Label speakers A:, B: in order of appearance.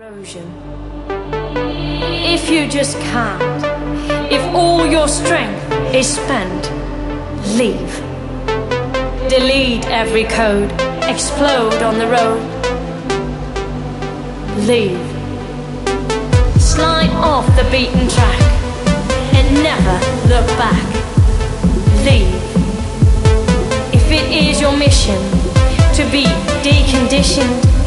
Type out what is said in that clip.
A: Erosion. If you just can't, if all your strength is spent, leave. Delete every code, explode on the road. Leave. Slide off the beaten track and never look back. Leave. If it is your mission to be deconditioned,